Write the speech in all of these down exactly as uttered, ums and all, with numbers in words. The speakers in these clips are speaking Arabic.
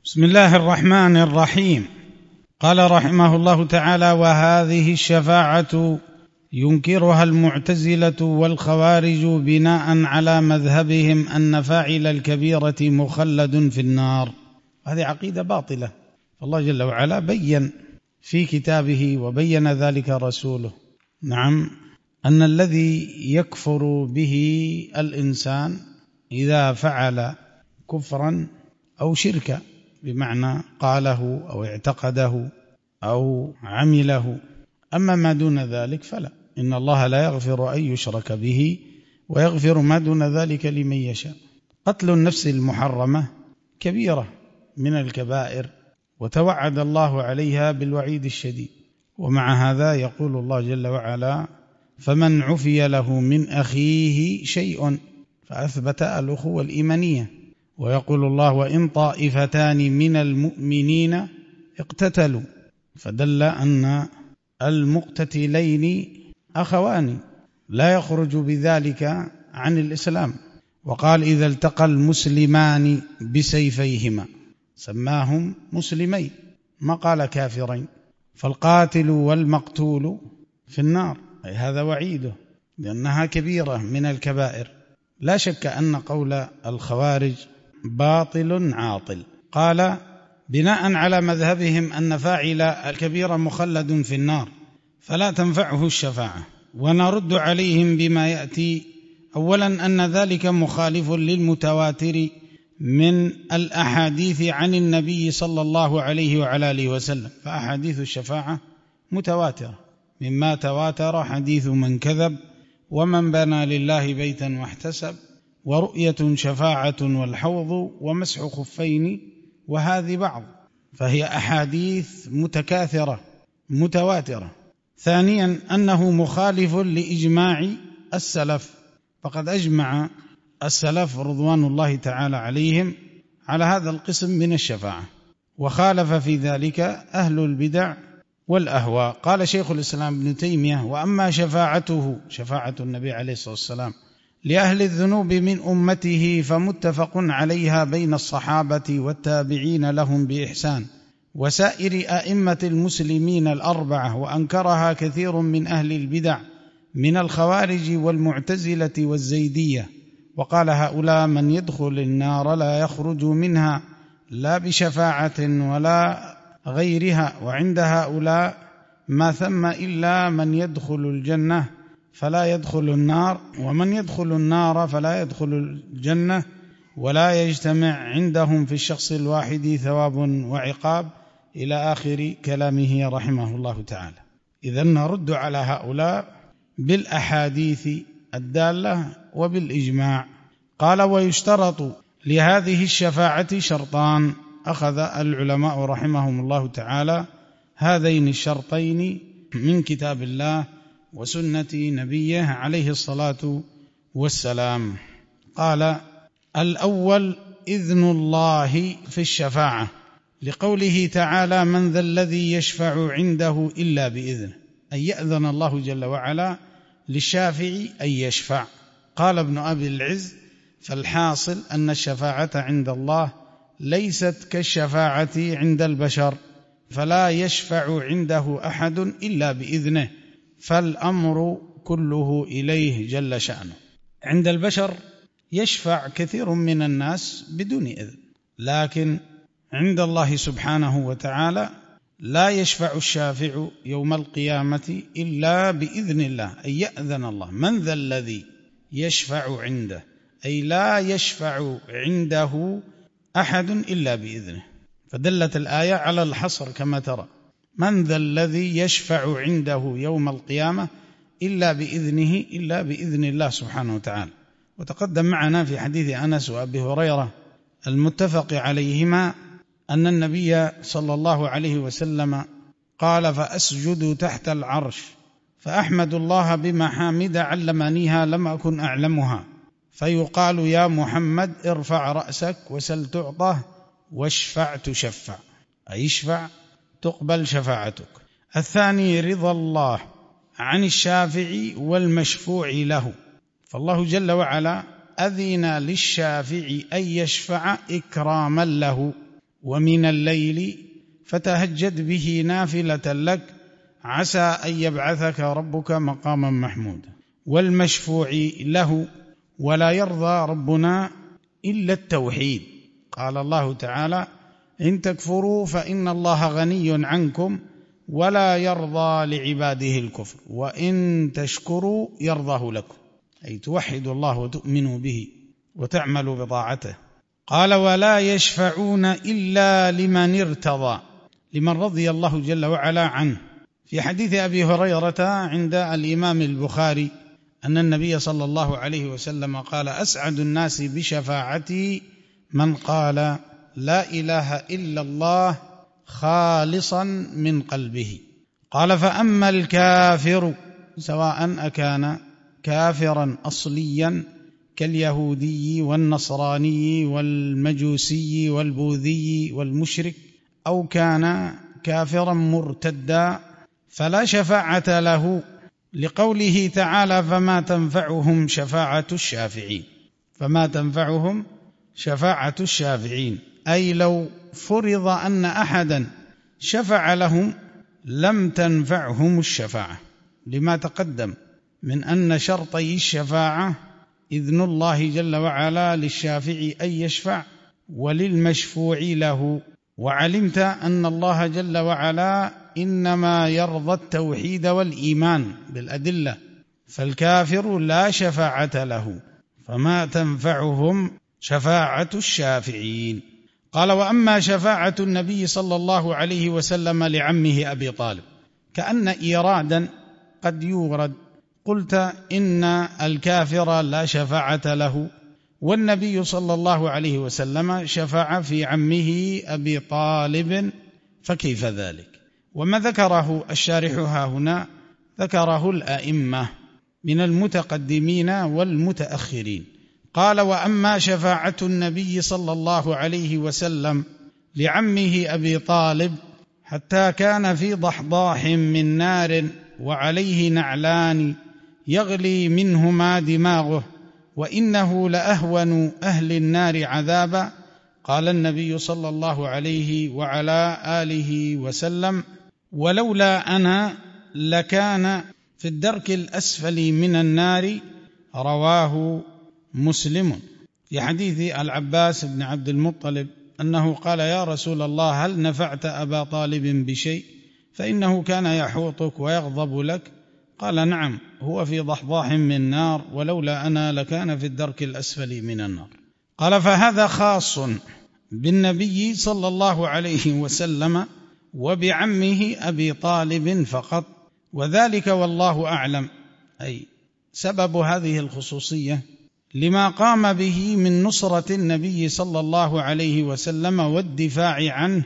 بسم الله الرحمن الرحيم. قال رحمه الله تعالى: وهذه الشفاعة ينكرها المعتزلة والخوارج بناء على مذهبهم أن فاعل الكبيرة مخلد في النار. هذه عقيدة باطلة. الله جل وعلا بين في كتابه وبين ذلك رسوله، نعم، أن الذي يكفر به الإنسان إذا فعل كفرا أو شركا، بمعنى قاله أو اعتقده أو عمله، أما ما دون ذلك فلا، إن الله لا يغفر أن يشرك به ويغفر ما دون ذلك لمن يشاء. قتل النفس المحرمة كبيرة من الكبائر، وتوعد الله عليها بالوعيد الشديد، ومع هذا يقول الله جل وعلا: فمن عفي له من أخيه شيء، فأثبت الأخوة الإيمانية. ويقول الله: وإن طائفتان من المؤمنين اقتتلوا، فدل أن المقتتلين أخوان لا يخرج بذلك عن الإسلام. وقال: إذا التقى المسلمان بسيفيهما، سماهم مسلمين، ما قال كافرين. فالقاتل والمقتول في النار، أي هذا وعيده، لأنها كبيرة من الكبائر. لا شك أن قول الخوارج باطل عاطل. قال: بناء على مذهبهم أن فاعل الكبيرة مخلد في النار فلا تنفعه الشفاعة. ونرد عليهم بما يأتي: أولا أن ذلك مخالف للمتواتر من الأحاديث عن النبي صلى الله عليه وعلى آله وسلم، فأحاديث الشفاعة متواترة، مما تواتر حديث من كذب، ومن بنى لله بيتا واحتسب، ورؤية شفاعة والحوض، ومسح خفين، وهذه بعض، فهي أحاديث متكاثرة متواترة. ثانيا أنه مخالف لإجماع السلف، فقد أجمع السلف رضوان الله تعالى عليهم على هذا القسم من الشفاعة، وخالف في ذلك أهل البدع والأهواء. قال شيخ الإسلام ابن تيمية: وأما شفاعته، شفاعة النبي عليه الصلاة والسلام لأهل الذنوب من أمته، فمتفق عليها بين الصحابة والتابعين لهم بإحسان وسائر أئمة المسلمين الأربعة، وأنكرها كثير من أهل البدع من الخوارج والمعتزلة والزيدية. وقال: هؤلاء من يدخل النار لا يخرج منها لا بشفاعة ولا غيرها، وعند هؤلاء ما ثم إلا من يدخل الجنة فلا يدخل النار، ومن يدخل النار فلا يدخل الجنة، ولا يجتمع عندهم في الشخص الواحد ثواب وعقاب، إلى آخر كلامه رحمه الله تعالى. إذن نرد على هؤلاء بالأحاديث الدالة وبالإجماع. قال: ويشترط لهذه الشفاعة شرطان. أخذ العلماء رحمهم الله تعالى هذين الشرطين من كتاب الله وسنة نبيه عليه الصلاة والسلام. قال: الأول إذن الله في الشفاعة، لقوله تعالى: من ذا الذي يشفع عنده إلا بإذنه، أي يأذن الله جل وعلا للشافع أن يشفع. قال ابن أبي العز: فالحاصل أن الشفاعة عند الله ليست كالشفاعة عند البشر، فلا يشفع عنده أحد إلا بإذنه، فالأمر كله إليه جل شأنه. عند البشر يشفع كثير من الناس بدون إذن، لكن عند الله سبحانه وتعالى لا يشفع الشافع يوم القيامة إلا بإذن الله، أي يأذن الله. من ذا الذي يشفع عنده، أي لا يشفع عنده أحد إلا بإذنه. فدلت الآية على الحصر كما ترى: من ذا الذي يشفع عنده يوم القيامة إلا بإذنه، إلا بإذن الله سبحانه وتعالى. وتقدم معنا في حديث أنس وأبي هريرة المتفق عليهما أن النبي صلى الله عليه وسلم قال: فأسجد تحت العرش فأحمد الله بمحامد علمنيها لم أكن أعلمها، فيقال: يا محمد ارفع رأسك وسل تعطى واشفع تشفع، أي اشفع تقبل شفاعتك. الثاني رضا الله عن الشافع والمشفوع له، فالله جل وعلا أذن للشافع أن يشفع إكراما له، ومن الليل فتهجد به نافلة لك عسى أن يبعثك ربك مقاما محمودا. والمشفوع له ولا يرضى ربنا إلا التوحيد. قال الله تعالى إن تكفروا فإن الله غني عنكم ولا يرضى لعباده الكفر وإن تشكروا يرضاه لكم، أي توحدوا الله وتؤمنوا به وتعملوا بطاعته. قال ولا يشفعون إلا لمن ارتضى، لمن رضي الله جل وعلا عنه. في حديث أبي هريرة عند الإمام البخاري أن النبي صلى الله عليه وسلم قال أسعد الناس بشفاعتي من قال لا إله إلا الله خالصا من قلبه. قال فأما الكافر سواء أكان كافرا أصليا كاليهودي والنصراني والمجوسي والبوذي والمشرك أو كان كافرا مرتدا فلا شفاعة له، لقوله تعالى فما تنفعهم شفاعة الشافعين. فما تنفعهم شفاعة الشافعين، أي لو فرض أن أحدا شفع لهم لم تنفعهم الشفاعة، لما تقدم من أن شرطي الشفاعة إذن الله جل وعلا للشافع أن يشفع وللمشفوع له. وعلمت أن الله جل وعلا إنما يرضى التوحيد والإيمان بالأدلة، فالكافر لا شفاعة له، فما تنفعهم شفاعة الشافعين. قال وأما شفاعة النبي صلى الله عليه وسلم لعمه أبي طالب، كأن إيرادا قد يورد، قلت إن الكافر لا شفاعة له والنبي صلى الله عليه وسلم شفع في عمه أبي طالب، فكيف ذلك؟ وما ذكره الشارح ها هنا ذكره الأئمة من المتقدمين والمتأخرين. قال وأما شفاعة النبي صلى الله عليه وسلم لعمه أبي طالب حتى كان في ضحضاح من نار وعليه نعلان يغلي منهما دماغه وإنه لأهون أهل النار عذابا. قال النبي صلى الله عليه وعلى آله وسلم ولولا أنا لكان في الدرك الأسفل من النار. رواه مسلم. في حديث العباس بن عبد المطلب أنه قال يا رسول الله هل نفعت أبا طالب بشيء فإنه كان يحوطك ويغضب لك؟ قال نعم هو في ضحضاح من نار ولولا أنا لكان في الدرك الأسفل من النار. قال فهذا خاص بالنبي صلى الله عليه وسلم وبعمه أبي طالب فقط، وذلك والله أعلم، أي سبب هذه الخصوصية لما قام به من نصرة النبي صلى الله عليه وسلم والدفاع عنه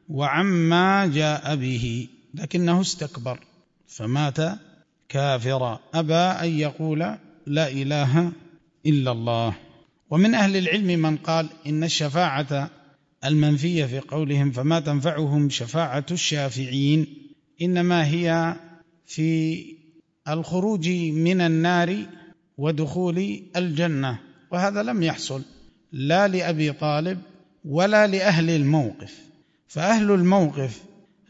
وعما جاء به، لكنه استكبر فمات كافرا، أبى أن يقول لا إله إلا الله. ومن أهل العلم من قال إن الشفاعة المنفية في قولهم فما تنفعهم شفاعة الشافعين إنما هي في الخروج من النار ودخول الجنة، وهذا لم يحصل لا لأبي طالب ولا لأهل الموقف. فأهل الموقف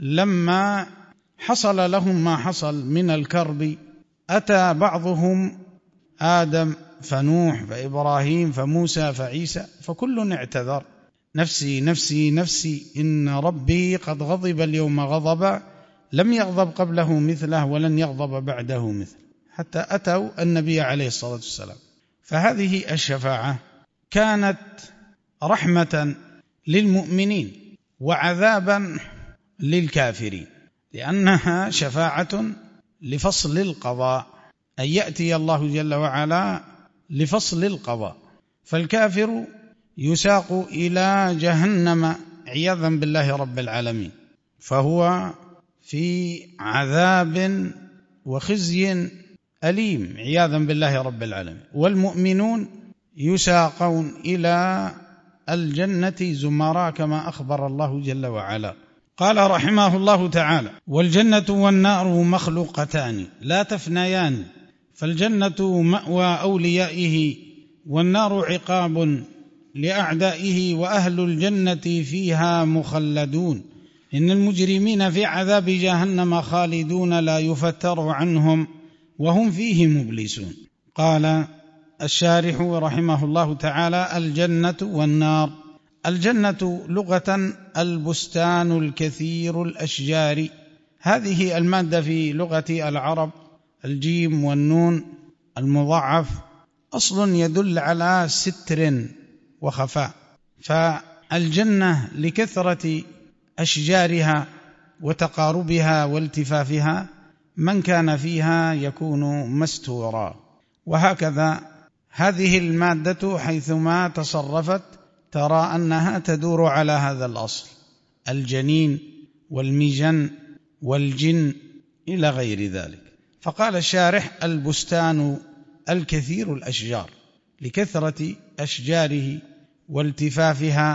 لما حصل لهم ما حصل من الكرب أتى بعضهم آدم فنوح فإبراهيم فموسى فعيسى فكل اعتذر نفسي نفسي نفسي إن ربي قد غضب اليوم غضبا لم يغضب قبله مثله ولن يغضب بعده مثله، حتى أتوا النبي عليه الصلاة والسلام. فهذه الشفاعة كانت رحمة للمؤمنين وعذابا للكافرين، لأنها شفاعة لفصل القضاء، أن يأتي الله جل وعلا لفصل القضاء. فالكافر يساق إلى جهنم عياذا بالله رب العالمين، فهو في عذاب وخزي أليم عياذا بالله رب العالمين. والمؤمنون يساقون إلى الجنة زمراء كما أخبر الله جل وعلا. قال رحمه الله تعالى والجنة والنار مخلوقتان لا تفنيان، فالجنة مأوى أوليائه والنار عقاب لأعدائه وأهل الجنة فيها مخلدون إن المجرمين في عذاب جهنم خالدون لا يفتر عنهم وهم فيه مبلسون. قال الشارح رحمه الله تعالى: الجنة والنار. الجنة لغة البستان الكثير الأشجار، هذه المادة في لغة العرب الجيم والنون المضاعف أصل يدل على ستر وخفاء، فالجنة لكثرة أشجارها وتقاربها والتفافها من كان فيها يكون مستورا. وهكذا هذه المادة حيثما تصرفت ترى أنها تدور على هذا الأصل: الجنين والمجن والجن إلى غير ذلك. فقال الشارح: البستان الكثير الأشجار، لكثرة أشجاره والتفافها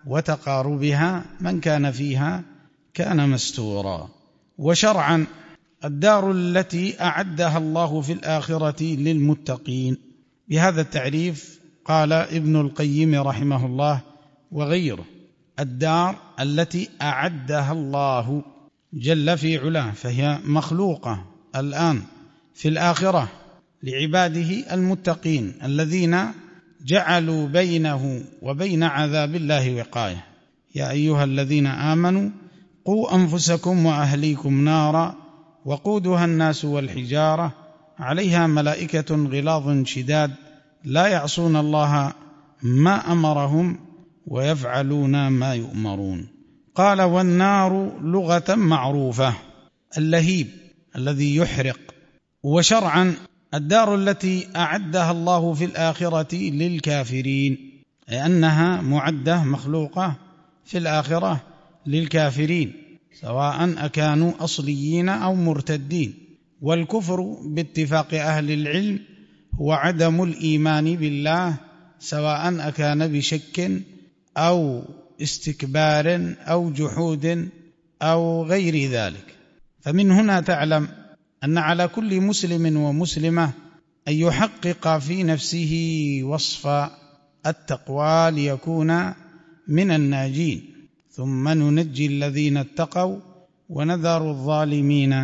وتقاربها من كان فيها كان مستورا. وشرعا الدار التي أعدها الله في الآخرة للمتقين. بهذا التعريف قال ابن القيم رحمه الله وغيره: الدار التي أعدها الله جل في علاه، فهي مخلوقة الآن في الآخرة لعباده المتقين الذين جعلوا بينه وبين عذاب الله وقاية. يا أيها الذين آمنوا قوا أنفسكم وأهليكم نارا وقودها الناس والحجارة عليها ملائكة غلاظ شداد لا يعصون الله ما أمرهم ويفعلون ما يؤمرون. قال: والنار لغة معروفة اللهيب الذي يحرق. وشرعا الدار التي أعدها الله في الآخرة للكافرين، لأنها معدة مخلوقة في الآخرة للكافرين سواء أكانوا أصليين أو مرتدين. والكفر باتفاق أهل العلم هو عدم الإيمان بالله سواء أكان بشك أو استكبار أو جحود أو غير ذلك. فمن هنا تعلم أن على كل مسلم ومسلمة أن يحقق في نفسه وصف التقوى ليكون من الناجين. ثم ننجي الذين اتقوا ونذر الظالمين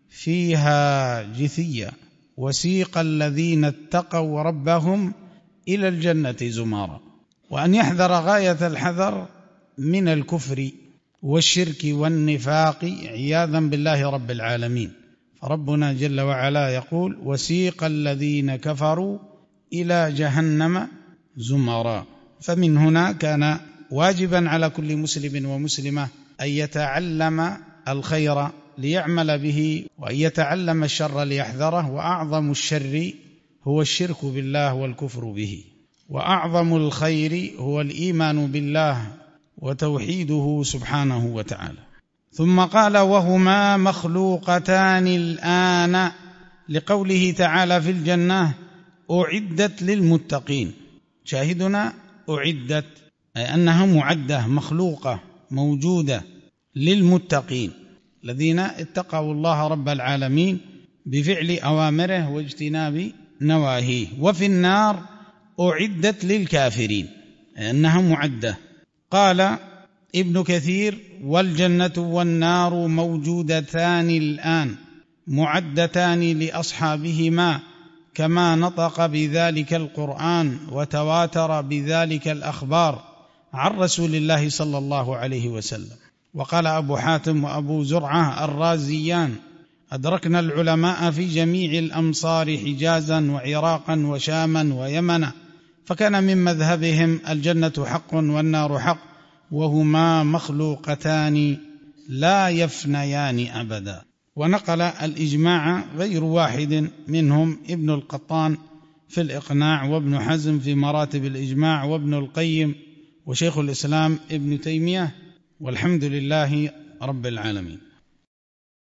فيها جثيا وسيق الذين اتقوا ربهم إلى الجنة زمارا. وأن يحذر غاية الحذر من الكفر والشرك والنفاق عياذا بالله رب العالمين. فربنا جل وعلا يقول: وسيق الذين كفروا إلى جهنم زمرا. فمن هنا كان واجبا على كل مسلم ومسلمة أن يتعلم الخير ليعمل به وأن يتعلم الشر ليحذره. وأعظم الشر هو الشرك بالله والكفر به، وأعظم الخير هو الإيمان بالله وتوحيده سبحانه وتعالى. ثم قال: وهما مخلوقتان الآن، لقوله تعالى في الجنة: أعدت للمتقين. شاهدنا أعدت، أي أنها معدة مخلوقة موجودة للمتقين الذين اتقوا الله رب العالمين بفعل أوامره واجتناب نواهيه. وفي النار أعدت للكافرين، أي أنها معدة. قال ابن كثير: والجنة والنار موجودتان الآن معدتان لأصحابهما، كما نطق بذلك القرآن وتواتر بذلك الأخبار عن رسول الله صلى الله عليه وسلم. وقال أبو حاتم وأبو زرعة الرازيان: أدركنا العلماء في جميع الأمصار حجازا وعراقا وشاما ويمنا، فكان من مذهبهم الجنة حق والنار حق، وهما مخلوقتان لا يفنيان أبدا. ونقل الإجماع غير واحد منهم ابن القطان في الإقناع، وابن حزم في مراتب الإجماع، وابن القيم، وشيخ الإسلام ابن تيمية، والحمد لله رب العالمين.